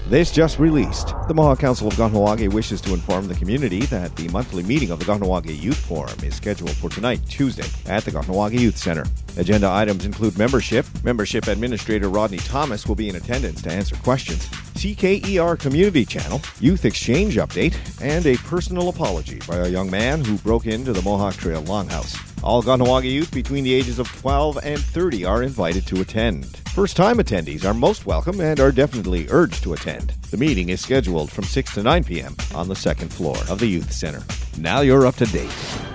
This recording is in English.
This just released. The Mohawk Council of Kahnawake wishes to inform the community that the monthly meeting of the Kahnawake Youth Forum is scheduled for tonight, Tuesday, at the Kahnawake Youth Center. Agenda items include membership. Membership Administrator Rodney Thomas will be in attendance to answer questions. CKER Community Channel, Youth Exchange Update, and a personal apology by a young man who broke into the Mohawk Trail Longhouse. All Kahnawake youth between the ages of 12 and 30 are invited to attend. First-time attendees are most welcome and are definitely urged to attend. The meeting is scheduled from 6 to 9 p.m. on the second floor of the Youth Center. Now you're up to date.